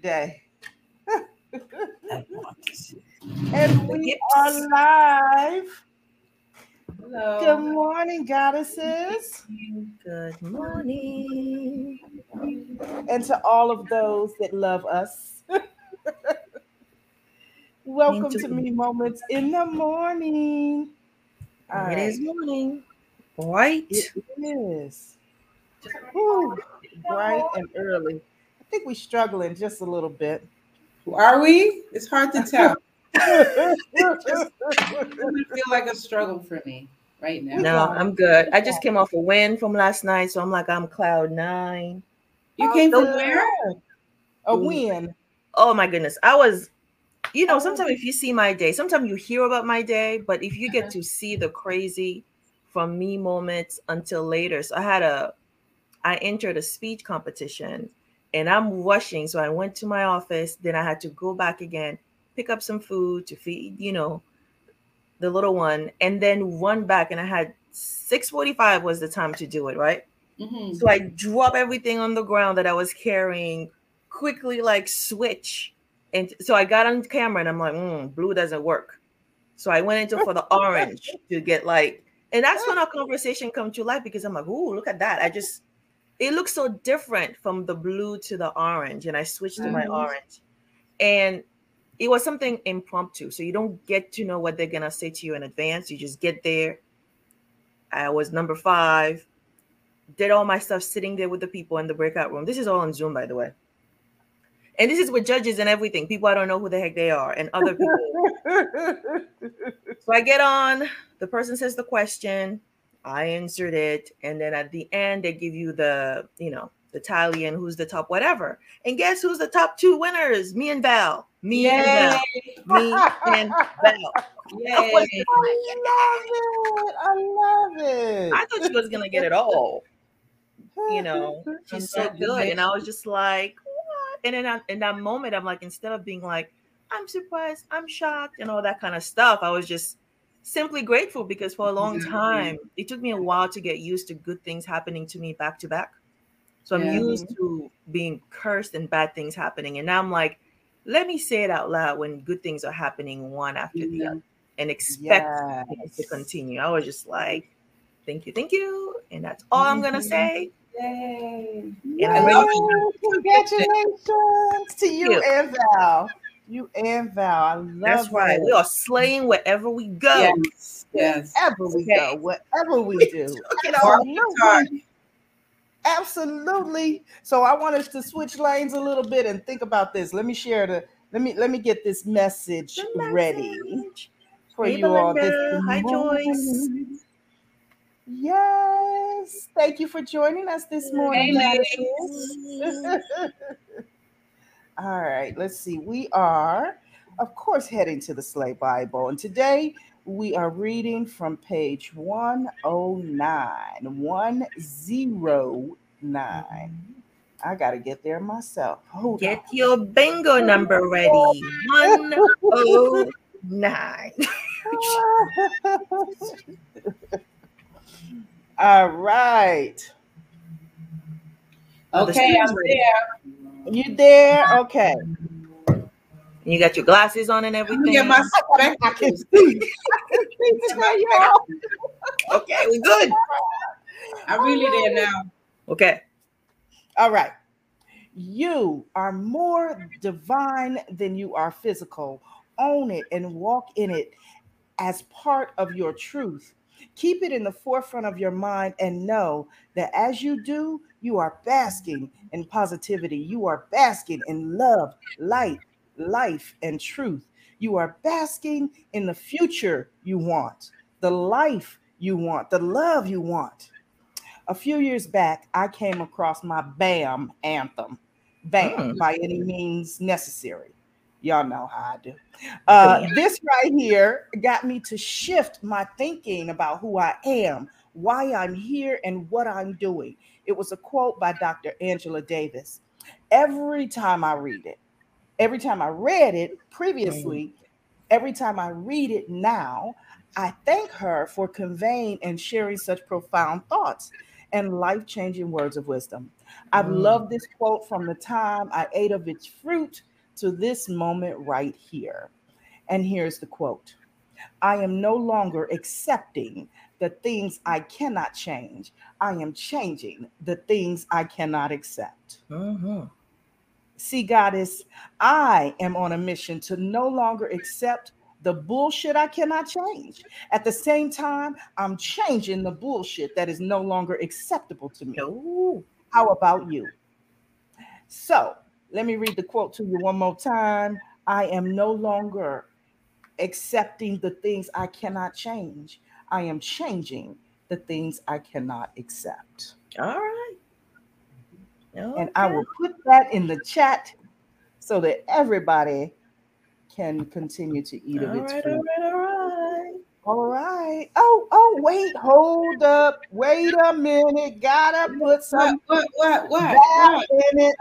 today. I want to see And the we gifts. are live. Good Hello. morning, goddesses. Good morning. And to all of those that love us, welcome to Into Me Moments in the Morning. All it is right, morning. it Bright. is. Whew, bright and early. I think we're struggling just a little bit. Are we? It's hard to tell. It just doesn't feel like a struggle for me right We now. No, got it. I'm good. We I just got came off a win from last night, so I'm like I'm cloud nine. You Oh, came from So, where? good. A win. oh my goodness. I was, Oh, sometimes if you see my day, sometimes you hear about my day, but if you get Uh-huh. to see the crazy from me moments until later. So I entered a speech competition and I'm rushing. So I went to my office. Then I had to go back again, pick up some food to feed, the little one, and then run back. And I had 6:45 was the time to do it, right? Mm-hmm. So I drop everything on the ground that I was carrying, quickly like switch. And so I got on camera and I'm like, blue doesn't work. So I went into for the orange to get like, and that's when our conversation come to life because I'm like, ooh, look at that. It looks so different from the blue to the orange. And I switched to my mhm. orange. And it was something impromptu. So you don't get to know what they're going to say to you in advance. You just get there. I was number 5, did all my stuff sitting there with the people in the breakout room. This is all on Zoom, by the way. And this is with judges and everything. People I don't know who the heck they are and other people. So I get on, the person says the question, I answered it, and then at the end they give you the tally and who's the top whatever. And guess who's the top 2 winners? Me and Val. Me and Yay! Val. Me and Val. I was Yay! just like, I love I it. thought she was gonna get it all. She's so good. And I was Congratulations. just like, what? And then in that moment, I'm like, instead of being like, I'm surprised, I'm shocked, and all that kind of stuff, I was just simply grateful because for a long Exactly. time, it took me a while to get used to good things happening to me back to back. So I'm Yeah. used to being cursed and bad things happening. And now I'm like, let me say it out loud when good things are happening one after the other Mhm. and expect things to Yes. continue. I was just like, thank you, thank you. And that's all I'm going to Mhm. say. Yay! And I'm ready to Yay! Congratulations. Congratulations to you you. and Val. You and Val. I That's love right. We it. are slaying wherever we go. Yes. Yes. Wherever we go, Okay. whatever we We do. took it Mark all. your time. Absolutely. Absolutely. So I want us to switch lanes a little bit and think about this. Let me get this message The ready message. for Hey, you all this Belinda. Hi, Joyce. morning. Yes. Thank you for joining us this morning, Hey, Good goddesses. morning. All right, let's see. We are, of course, heading to the Slay Bible. And today we are reading from page 109. 109. I got to get there myself. Hold on. Get your bingo number ready. 109. All right. Are the Okay, students I'm ready? there. You there? Okay. You got your glasses on and I'm gonna get everything? my I can spectacles. see. I can see Get my today, y'all. spectacles. Okay, we good. I'm I really there love it. now. Okay. All right. You are more divine than you are physical. Own it and walk in it as part of your truth. Keep it in the forefront of your mind and know that as you do, you are basking in positivity. You are basking in love, light, life, and truth. You are basking in the future you want, the life you want, the love you want. A few years back, I came across my BAM anthem. BAM, Mm, by any means necessary. Y'all know how I do. bam. This right here got me to shift my thinking about who I am, why I'm here, and what I'm doing. It was a quote by Dr. Angela Davis. Every time I read it, every time I read it Mm, previously, every time I read it now, I thank her for conveying and sharing such profound thoughts and life changing words of wisdom. I've loved this quote from the time I ate of its fruit to this moment right here. And here's the quote: I am no longer accepting the things I cannot change. I am changing the things I cannot accept. Mm-hmm. See, Goddess, I am on a mission to no longer accept the bullshit I cannot change. At the same time, I'm changing the bullshit that is no longer acceptable to me. Oh, How about you? So let me read the quote to you one more time. I am no longer accepting the things I cannot change. I am changing the things I cannot accept. all right. And I Okay. will put that in the chat so that everybody can continue to eat of All its right, all fruit. right, all right. All right. Oh, wait, hold up. Wait a minute. Gotta put some What? back in it.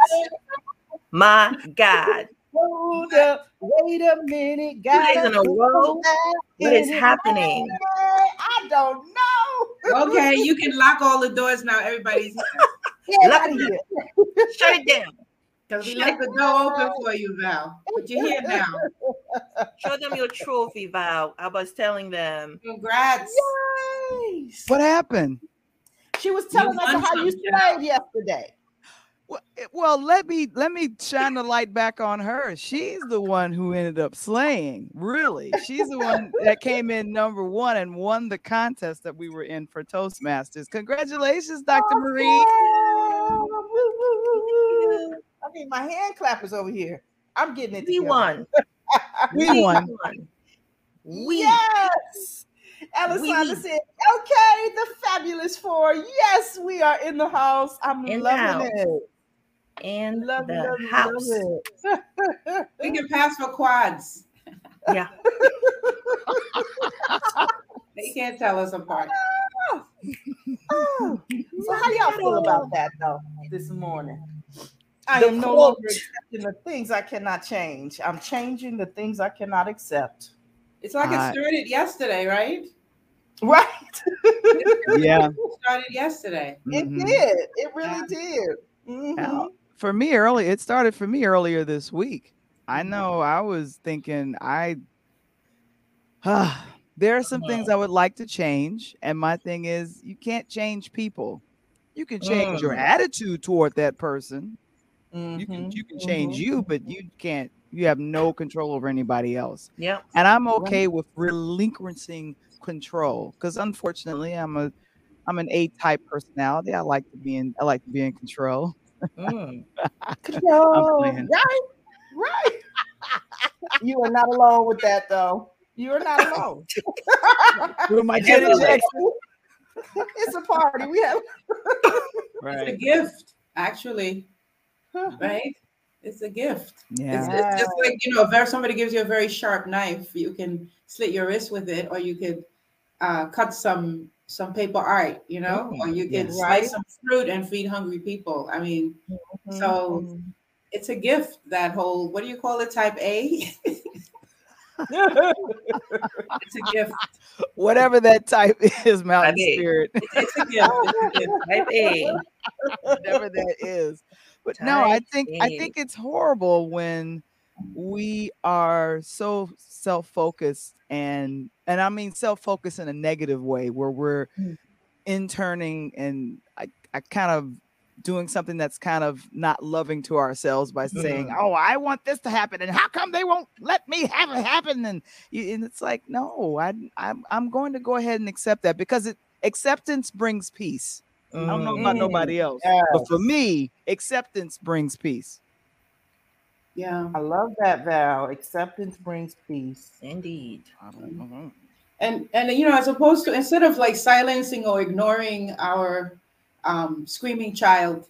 My God. Hold up. Wait a minute. 2 days Gotta in a put some row. back What is in it. happening? Hey, I don't know. Okay, you can lock all the doors now. Everybody's here Get Look out of at here. Shut it down. because we left the door open for you, Val. But you're here now. Show them your trophy, Val. I was telling them. Congrats. Yes. What happened? She was You telling us won how you something. slayed yesterday. Well, let me shine the light back on her. She's the one who ended up slaying. Really, she's the one that came in number 1 and won the contest that we were in for Toastmasters. Congratulations, Dr. Marie. Woo, woo, woo, woo. I mean, my hand clappers over here. I'm getting it We together. won. We won. We. Yes. Alessandra We. said, okay, the Fabulous Four. Yes, we are in the house. I'm In the loving house. it. In Love the it, house. love it. We can pass for quads. Yeah. They can't tell us apart. Oh, so how y'all feel about that though this morning? I The am no quote. longer accepting the things I cannot change. I'm changing the things I cannot accept. It's like it started yesterday, right? Right. Yeah. It started yesterday. It Mhm. did. It really did. Mhm. Now, for me it started for me earlier this week. I know I was thinking there are some things I would like to change. And my thing is, you can't change people. You can change your attitude toward that person. You can change you, but you have no control over anybody else. Yeah. And I'm okay with relinquishing control because unfortunately I'm an A-type personality. I like to be in control. Mm. I'm Control. playing. Right. You are not alone with that though. You are not alone. With my Janet Jackson. It's a party. We have It's a gift, actually. Right? It's a gift. Yeah. It's just like, if somebody gives you a very sharp knife, you can slit your wrist with it, or you could cut some paper art, or you could slice some fruit and feed hungry people. I mean, so it's a gift, that whole, what do you call it, type A? It's a gift. Whatever that type is, Mountain Type A. Spirit. It's a gift. It's a gift. Type A. Whatever that is. But no, I think it's horrible when we are so self-focused and I mean self-focused in a negative way where we're interning and I kind of doing something that's kind of not loving to ourselves by saying, oh, I want this to happen and how come they won't let me have it happen? And it's like, no, I'm going to go ahead and accept that because acceptance brings peace. I don't know about nobody else, but for me, acceptance brings peace. Yeah. I love that, Val. Acceptance brings peace. Indeed. And as opposed to, instead of like silencing or ignoring our screaming child,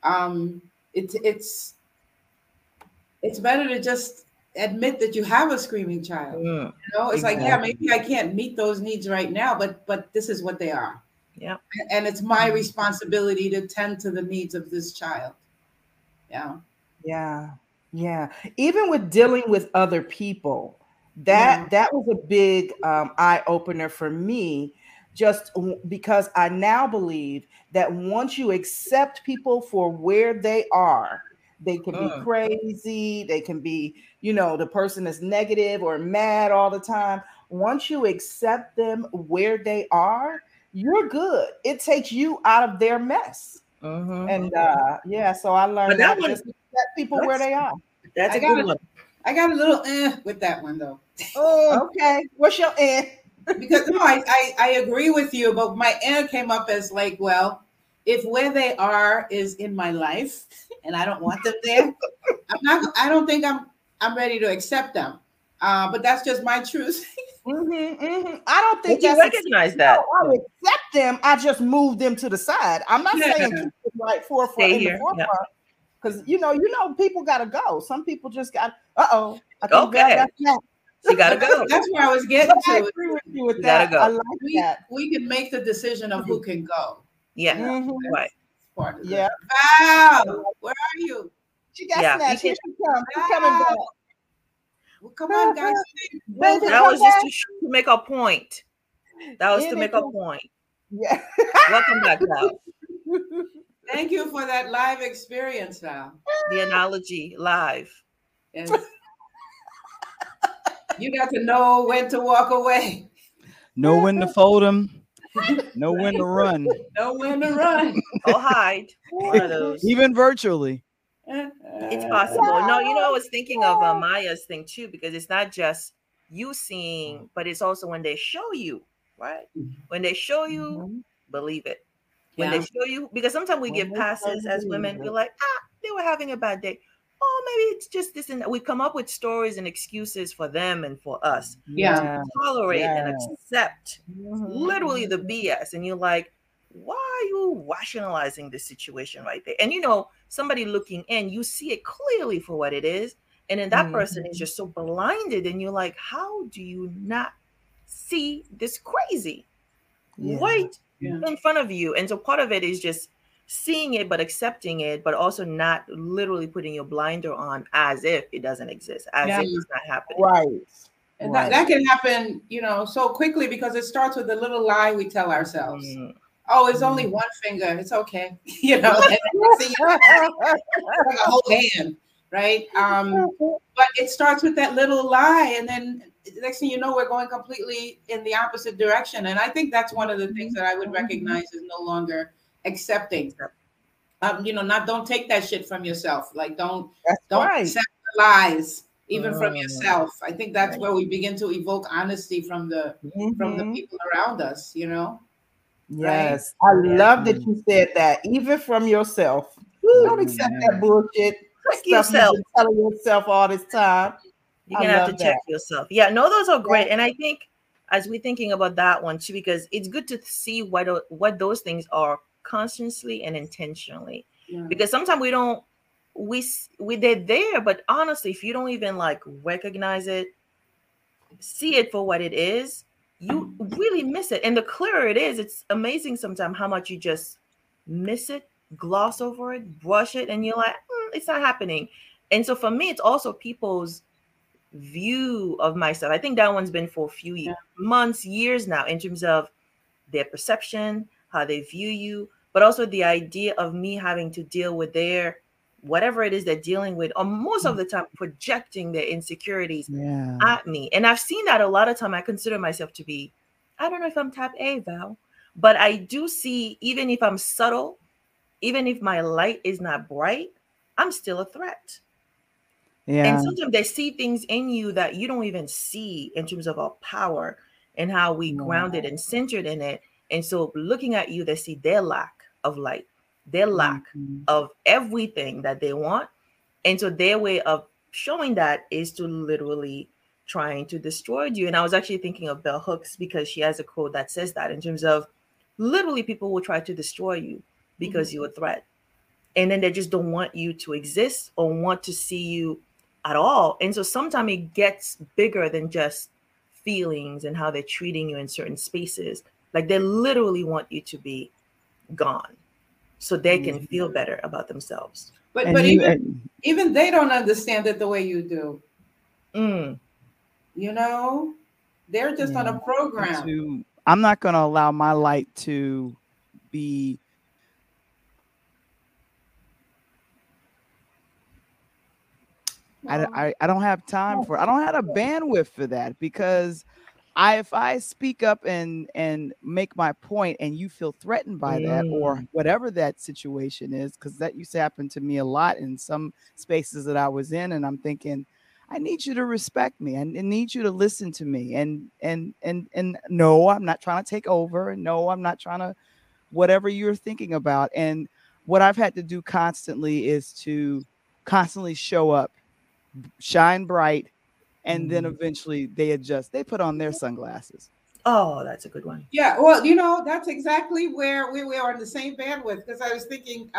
it's better to just admit that you have a screaming child. It's like, yeah, maybe I can't meet those needs right now, but this is what they are. Yeah. And it's my responsibility to tend to the needs of this child. Yeah. Yeah. Even with dealing with other people, that was a big eye opener for me just because I now believe that once you accept people for where they are, they can be crazy, they can be, the person is negative or mad all the time. Once you accept them where they are, you're good. It takes you out of their mess. And so I learned that just accept people where they are. That's a good one. I got a little with that one though. Okay. What's your Because no, I agree with you, but my came up as like, well, if where they are is in my life and I don't want them there, I don't think I'm ready to accept them. But that's just my truth. I don't think you recognize that. I accept them. I just move them to the side. I'm not saying keep them right forefront in the forefront. Because you know, people gotta go. Some people just got. I think that's that. You gotta go. That's where I was getting to. I agree with you with that. Go. I like that. We can make the decision of who can go. Yeah. Right. Part of yeah. Wow. Where are you? She got snatched. Here she comes. She's coming back. Well, come on, guys. Baby, that was just to make a point. That was to make a point. Yeah. Welcome back, Val. Thank you for that live experience, Val. The analogy live. Yes. You got to know when to walk away. Know when to fold them. Know when to run. Know when to run. Or hide. One of those. Even virtually. It's possible. No, I was thinking of Maya's thing too, because it's not just you seeing, but it's also when they show you, right? When they show you, believe it. When they show you, because sometimes we give passes as women, we're like, they were having a bad day. Oh, maybe it's just this and that. We come up with stories and excuses for them and for us. Yeah. Tolerate and accept literally the BS. And you're like, why are you rationalizing this situation right there? And somebody looking in, you see it clearly for what it is. And then that person is just so blinded. And you're like, how do you not see this crazy right in front of you? And so part of it is just seeing it, but accepting it, but also not literally putting your blinder on as if it doesn't exist, as if it's not happening. Right. And that can happen, so quickly because it starts with the little lie we tell ourselves. Oh, it's only one finger. It's okay. Like a whole hand, right? But it starts with that little lie. And then the next thing you know, we're going completely in the opposite direction. And I think that's one of the things that I would recognize is no longer accepting. Don't take that shit from yourself. Like don't accept the lies even from yourself. I think that's where we begin to evoke honesty from the people around us, Yes, right? I love that you said that. Even from yourself, don't accept that bullshit stuff you've been telling yourself all this time. You're gonna have to check yourself. Yeah, no, those are great. And I think as we're thinking about that one too, because it's good to see what those things are consciously and intentionally. Because sometimes they're there, but honestly, if you don't even recognize it, see it for what it is, you really miss it. And the clearer it is, it's amazing sometimes how much you just miss it, gloss over it, brush it, and you're like, it's not happening. And so for me, it's also people's view of myself. I think that one's been for a few months, years now, in terms of their perception, how they view you, but also the idea of me having to deal with their whatever it is they're dealing with, or most of the time projecting their insecurities at me. And I've seen that a lot of time. I consider myself to be, I don't know if I'm type A, Val, but I do see, even if I'm subtle, even if my light is not bright, I'm still a threat. And sometimes they see things in you that you don't even see in terms of our power and how we grounded and centered in it. And so looking at you, they see their lack of light, their lack of everything that they want. And so their way of showing that is to literally trying to destroy you. And I was actually thinking of Bell Hooks because she has a quote that says that in terms of literally people will try to destroy you because you're a threat. And then they just don't want you to exist or want to see you at all. And so sometimes it gets bigger than just feelings and how they're treating you in certain spaces. Like they literally want you to be gone so they can feel better about themselves. But even they don't understand it the way you do. They're just on a program. I'm not going to allow my light to be I don't have time for it. I don't have a bandwidth for that, because if I speak up and make my point and you feel threatened by that, or whatever that situation is, because that used to happen to me a lot in some spaces that I was in, and I'm thinking, I need you to respect me. I need you to listen to me. And no, I'm not trying to take over. And no, I'm not trying to whatever you're thinking about. And what I've had to do constantly is to constantly show up, shine bright, and then eventually they adjust. They put on their sunglasses. Oh, that's a good one. Yeah, well, you know, that's exactly where we are on the same bandwidth, because I was thinking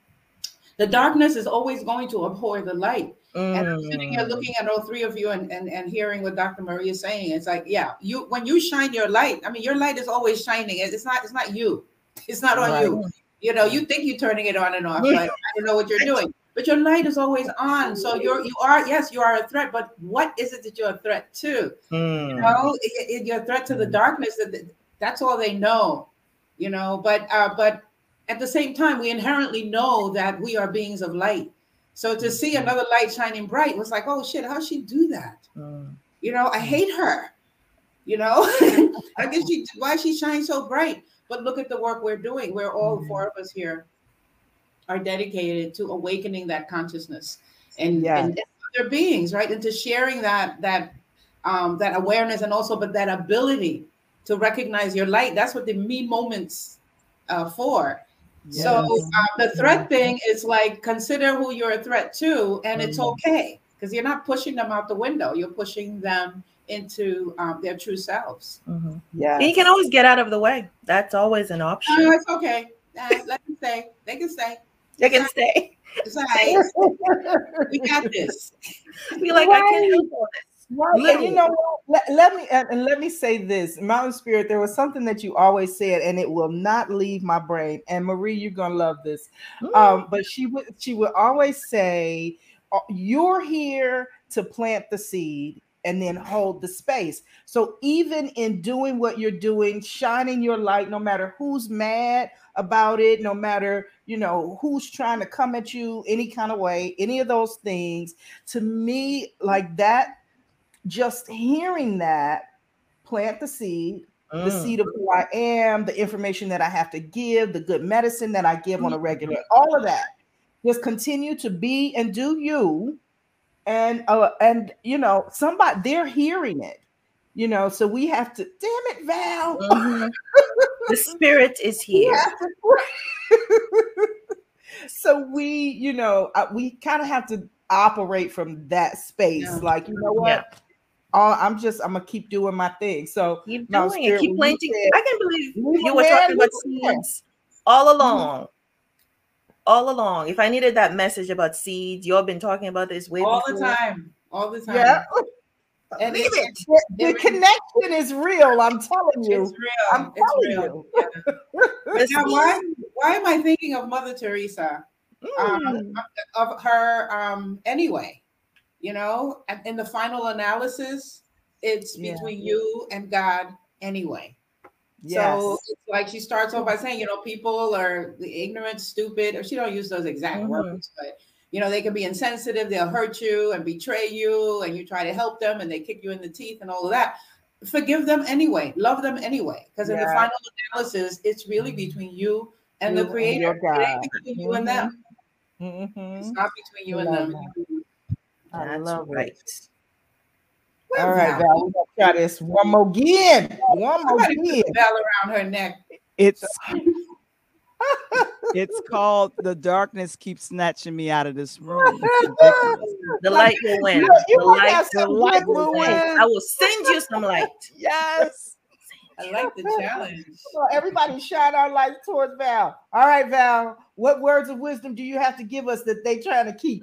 the darkness is always going to abhor the light. And I'm sitting here looking at all three of you and hearing what Dr. Marie is saying. It's like, yeah, when you shine your light, I mean, your light is always shining. It's not you. It's not on you. You know, you think you're turning it on and off, but I don't know what you're doing. But your light is always on. So you are a threat, but what is it that you're a threat to? You know, you're a threat to the darkness. That's all they know, you know, but at the same time, we inherently know that we are beings of light. So to see another light shining bright was like, oh shit, how'd she do that? You know, I hate her. You know, why she shines so bright? But look at the work we're doing. We're all four of us here are dedicated to awakening that consciousness and other beings, right? And to sharing that awareness, and also, but that ability to recognize your light. That's what the me moments for. Yes. So the threat thing is like, consider who you're a threat to, and it's okay, because you're not pushing them out the window. You're pushing them into their true selves. Yeah, you can always get out of the way. That's always an option. No, it's okay. Let them stay. They can stay. They can stay. It's all right. We got this. Be like, I can't help all this. Right. And you know what? Let me say this. Mountain Spirit, there was something that you always said, and it will not leave my brain. And Marie, you're gonna love this. But she would always say, you're here to plant the seed and then hold the space. So even in doing what you're doing, shining your light, no matter who's mad about it, no matter, you know, who's trying to come at you any kind of way, any of those things, to me, like that, just hearing that, plant the seed of who I am, the information that I have to give, the good medicine that I give on a regular, all of that, just continue to be and do you. And you know, somebody, they're hearing it, you know, so we have to, damn it, Val. The spirit is here. So we, you know, we kind of have to operate from that space. Like, you know what? I'm gonna keep doing my thing. So keep doing it, keep planting. I can't believe you were talking about seeds all along. All along. If I needed that message about seeds, you've been talking about this way all before. All the time. Yeah. And the connection is real. I'm telling you. It's real. I'm telling you. Yeah. Now, why am I thinking of Mother Teresa? Of her anyway. You know, in the final analysis, it's between you and God anyway. Yes. So it's like she starts off by saying, you know, people are ignorant, stupid, or she don't use those exact words, but you know, they can be insensitive, they'll hurt you and betray you, and you try to help them and they kick you in the teeth and all of that. Forgive them anyway, love them anyway. Because in the final analysis, it's really between you and the Creator. It ain't between you and them. It's not between you and them. I love it. Well, all right, Val, we're gonna try this one more again. One more again. Val around her neck. It's called The Darkness Keeps Snatching Me Out of This Room. The light will win. The light will win. I will send you some light. Yes. I like the challenge. So everybody shine our light towards Val. All right, Val. What words of wisdom do you have to give us that they trying to keep?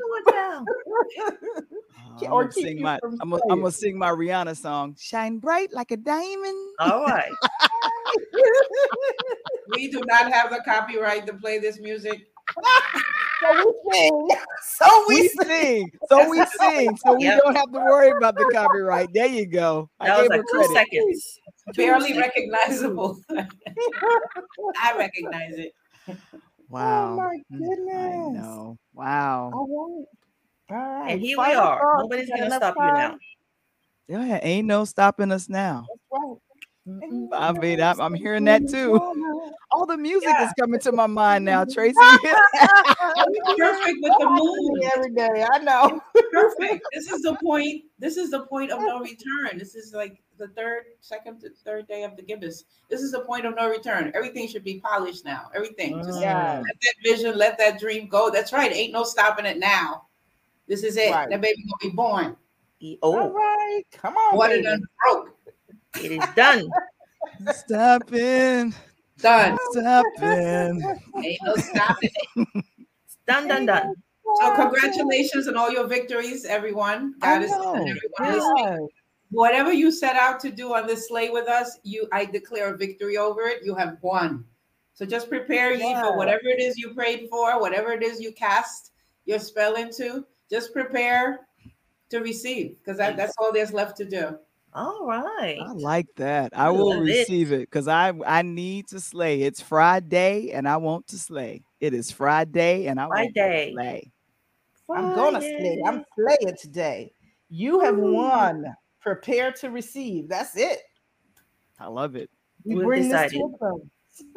I'm gonna sing my Rihanna song, Shine Bright Like a Diamond. All right. We do not have the copyright to play this music. So we sing. So we sing. So we don't have to worry about the copyright. There you go. That was like 2 seconds. Barely recognizable. I recognize it. Wow. Oh my goodness. I know. Wow. All right. And here we are. Nobody's gonna stop you now. Yeah, ain't no stopping us now. That's right. I mean, I'm hearing that too. All the music is coming to my mind now, Tracy. Perfect with the moon every day. I know. Perfect. This is the point. This is the point of no return. This is like the second to third day of the gibbous. This is the point of no return. Everything should be polished now. Everything. Just let that vision, let that dream go. That's right. Ain't no stopping it now. This is it. Right. That baby gonna be born. All right. Come on. What it done broke. It is done. Stopping. Done. Stopping. Ain't no stopping it. It's done. So congratulations on all your victories, everyone. God is everyone. Whatever you set out to do on this sleigh with us, I declare a victory over it. You have won. So just prepare ye for whatever it is you prayed for, whatever it is you cast your spell into. Just prepare to receive, because that's all there's left to do. All right. I like that. I will receive it because I need to slay. It's Friday and I want to slay. It is Friday and I want to slay. I'm gonna slay. I'm slaying today. You have won. Prepare to receive. That's it. I love it. We bring this to a close.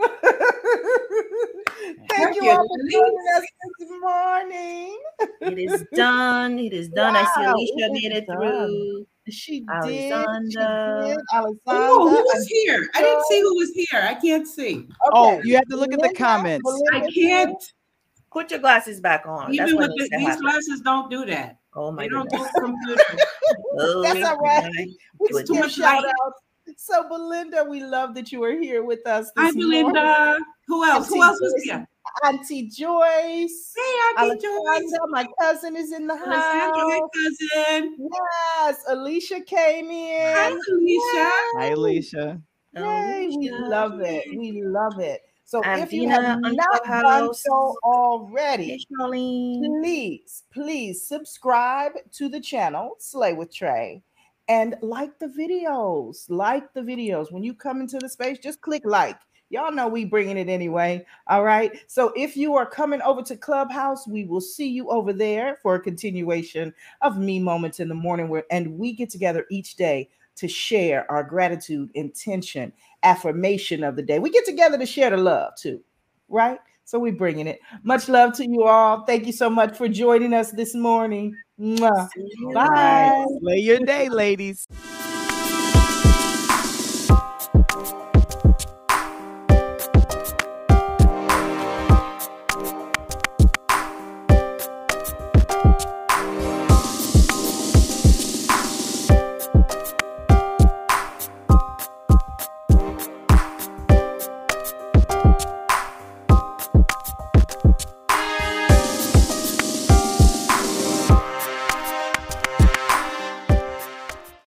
Thank you all for joining us this morning. It is done. It is done. Wow, I see Alicia made it through. She Alexandra. did. Oh, who was here? I didn't see who was here. I can't see. Okay. Oh, you have to look at the comments. I can't. Put your glasses back on. Even with these glasses, don't do that. Oh my God. God. Don't do computer. That's all right. We can do shout outs. So, Belinda, we love that you are here with us. Hi, Belinda. Who else? Who else was here? Auntie Joyce. Hey, Auntie Joyce. My cousin is in the house. My cousin. Yes, Alicia came in. Hi, Alicia. Hi, Alicia. Yay, we love it. We love it. So if you Dina have not done so already, hey, please subscribe to the channel, Slay with Trey, and like the videos. Like the videos. When you come into the space, just click like. Y'all know we bringing it anyway. All right. So if you are coming over to Clubhouse, we will see you over there for a continuation of Me Moments in the Morning, and we get together each day to share our gratitude, intention, affirmation of the day. We get together to share the love too, right? So we're bringing it. Much love to you all. Thank you so much for joining us this morning. Mwah. Bye. Slay your day, ladies.